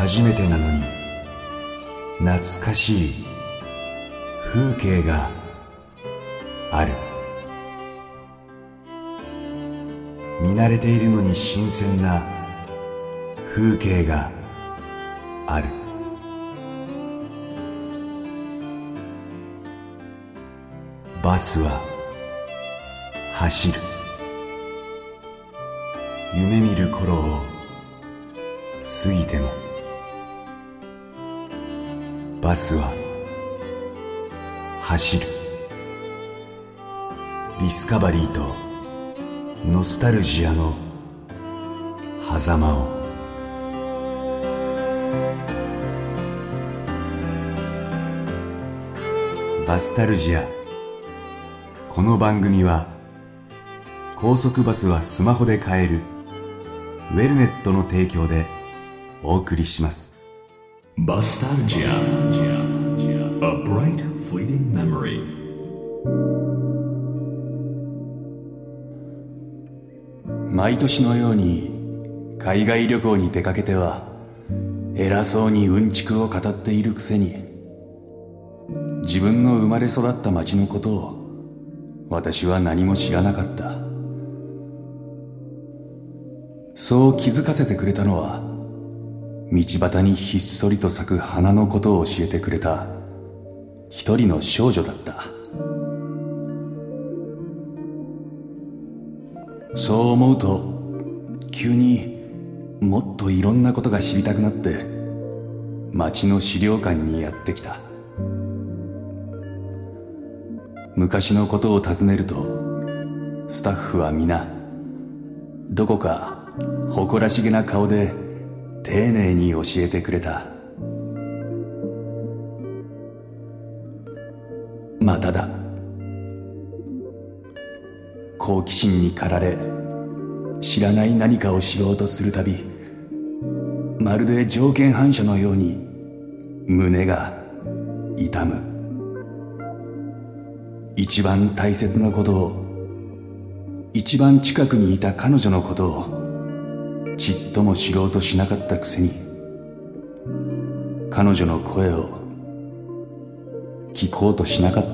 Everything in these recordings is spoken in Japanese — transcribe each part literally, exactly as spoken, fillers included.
初めてなのに懐かしい風景がある。見慣れているのに新鮮な風景がある。バスは走る。夢見る頃を過ぎてもバスは走る。ディスカバリーとノスタルジアの狭間を。バスタルジア。この番組は高速バスはスマホで買えるウェルネットの提供でお送りします。 バスタルジア A bright fleeting memory。 毎年のように海外旅行に出かけては偉そうにうんちくを語っているくせに、自分の生まれ育った町のことを私は何も知らなかった。そう気づかせてくれたのは、道端にひっそりと咲く花のことを教えてくれた一人の少女だった。そう思うと急にもっといろんなことが知りたくなって町の資料館にやってきた。昔のことを尋ねるとスタッフは皆どこか誇らしげな顔で丁寧に教えてくれた。まただ、好奇心に駆られ知らない何かを知ろうとするたび、まるで条件反射のように胸が痛む。一番大切なことを、一番近くにいた彼女のことをちっとも知ろうとしなかったくせに、彼女の声を聞こうとしなかった。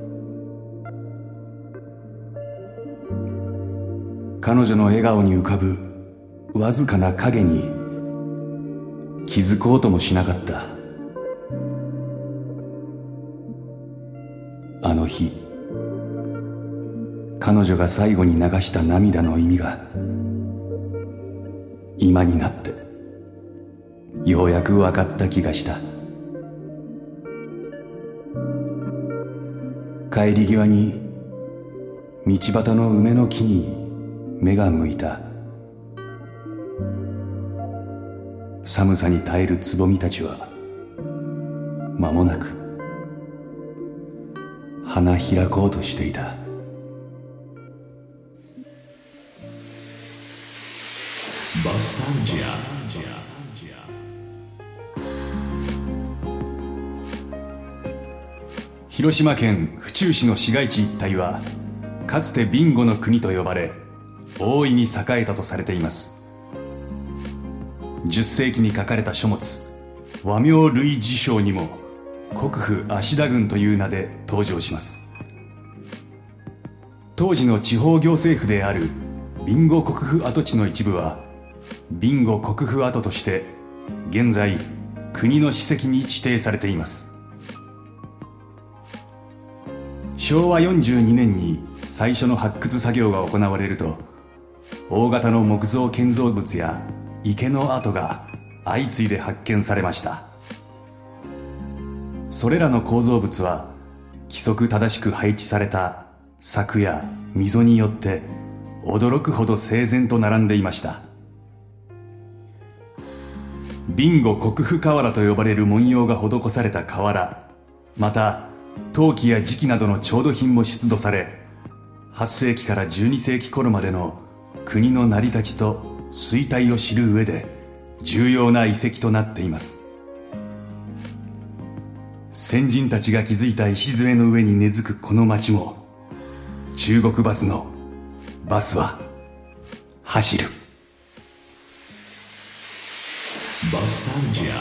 彼女の笑顔に浮かぶわずかな影に気づこうともしなかった。あの日、彼女が最後に流した涙の意味が今になってようやく分かった気がした。帰り際に道端の梅の木に目が向いた。寒さに耐えるつぼみたちは間もなく花開こうとしていた。 バスタルジア。 広島県府中市の市街地一帯はかつてビンゴの国と呼ばれ大いに栄えたとされています。じゅっ世紀に書かれた書物和名類辞書にも国府芦田郡という名で登場します。当時の地方行政府である備後国府跡地の一部は備後国府跡として現在国の史跡に指定されています。しょうわよんじゅうにねんに最初の発掘作業が行われると、大型の木造建造物や池の跡が相次いで発見されました。それらの構造物は規則正しく配置された柵や溝によって驚くほど整然と並んでいました。備後国府瓦と呼ばれる文様が施された瓦、また陶器や磁器などの調度品も出土され、はっ世紀からじゅうに世紀頃までの国の成り立ちと衰退を知る上で重要な遺跡となっています。先人たちが築いた礎の上に根付くこの町も、中国バスのバスは走る。 Nostalgia.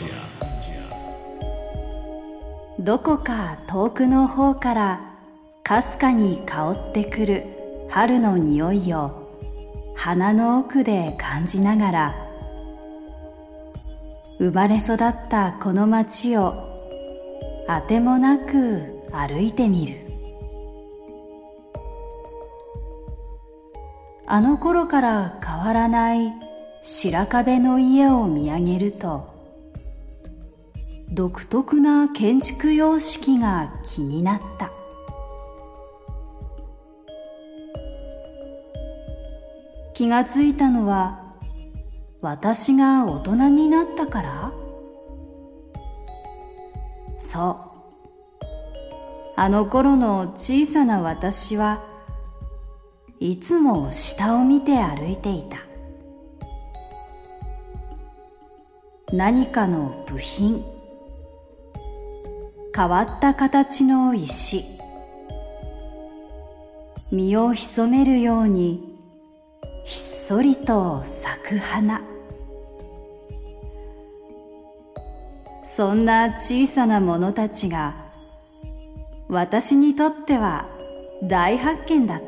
どこか遠くの方からかすかに香ってくる春の匂いを鼻の奥で感じながら、生まれ育ったこの街をあてもなく歩いてみる。あの頃から変わらない白壁の家を見上げると、独特な建築様式が気になった。気がついたのは私が大人になったから？そう。あの頃の小さな私はいつも下を見て歩いていた。何かの部品、変わった形の石、身を潜めるようにひっそりと咲く花。そんな小さなものたちが私にとっては大発見だった。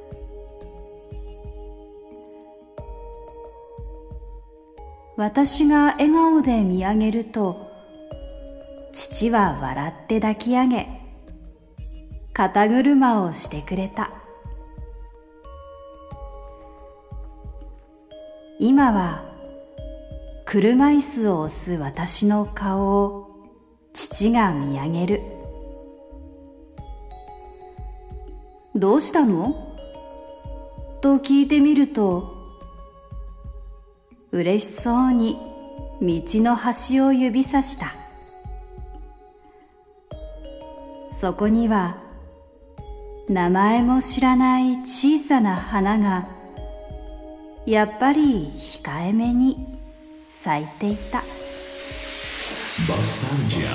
私が笑顔で見上げると、父は笑って抱き上げ、肩車をしてくれた。今は車椅子を押す私の顔を父が見上げる。どうしたの？と聞いてみると、嬉しそうに道の端を指さした。そこには名前も知らない小さな花がやっぱり控えめに咲いていた。 Nostalgia.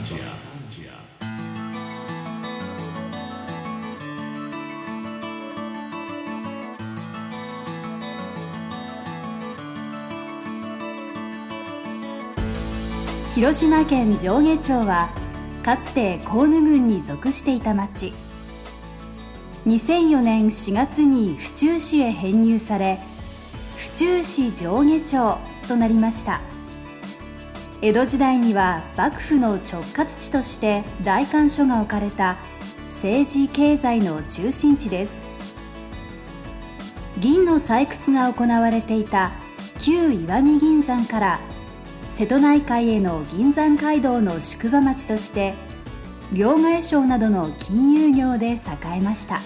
広島県上下町はかつて甲ヌ郡に属していた町。にせんよねんしがつに府中市へ編入され、府中市上下町となりました。江戸時代には幕府の直轄地として代官所が置かれた政治経済の中心地です。銀の採掘が行われていた旧石見銀山から瀬戸内海への銀山街道の宿場町として両替商などの金融業で栄えました。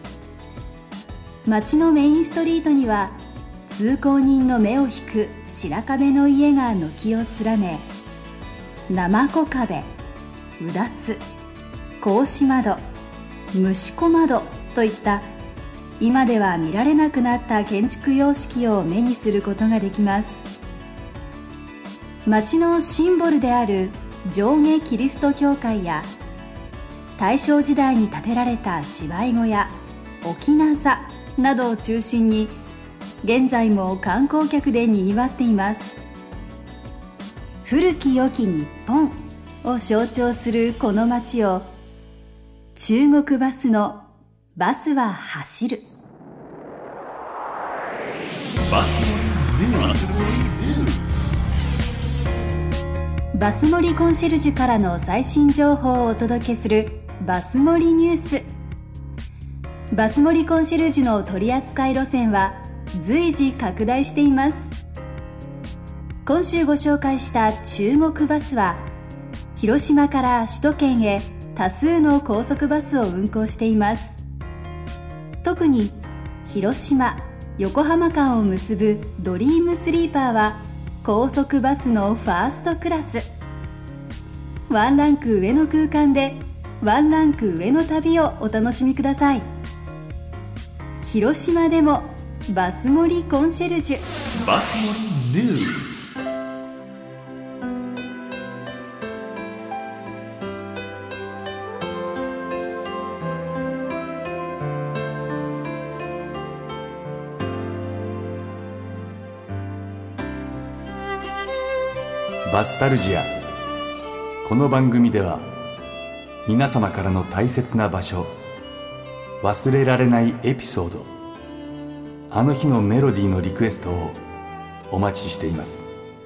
町のメインストリートには通行人の目を引く白壁の家が軒を連ね、生子壁、うだつ、格子窓、虫子窓といった今では見られなくなった建築様式を目にすることができます。町のシンボルである上下キリスト教会や大正時代に建てられた芝居小屋、翁座などを中心に現在も観光客でにぎわっています。古き良き日本を象徴するこの街を中国バスのバスは走る。バス乗りコンシェルジュからの最新情報をお届けするバス乗りニュース。バス乗りコンシェルジュの取扱路線は随時拡大しています。今週ご紹介した中国バスは広島から首都圏へ多数の高速バスを運行しています。特に広島・横浜間を結ぶドリームスリーパーは高速バスのファーストクラス。ワンランク上の空間でワンランク上の旅をお楽しみください。広島でもバス盛りコンシェルジュ。 バス盛りニュース。 バスタルジア。この番組では皆様からの大切な場所、忘れられないエピソード、あの日のメロディーのリクエストをお待ちしています。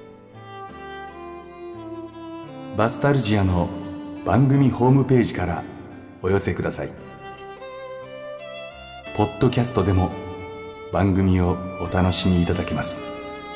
バスタルジアの番組ホームページからお寄せください。ポッドキャストでも番組をお楽しみいただけます。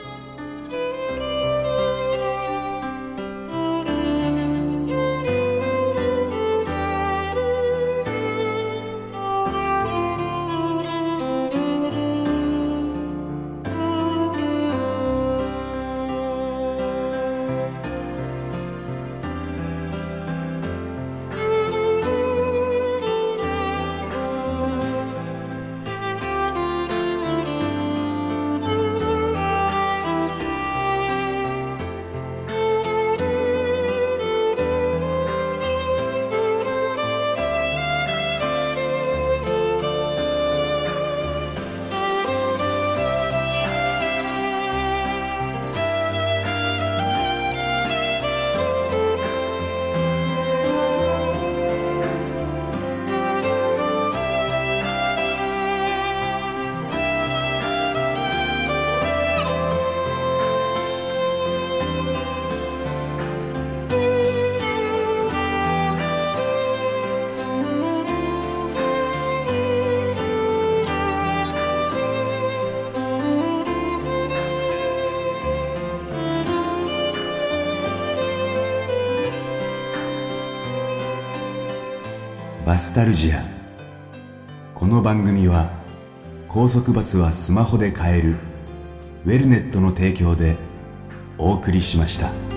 バスタルジア。この番組は高速バスはスマホで買えるウェルネットの提供でお送りしました。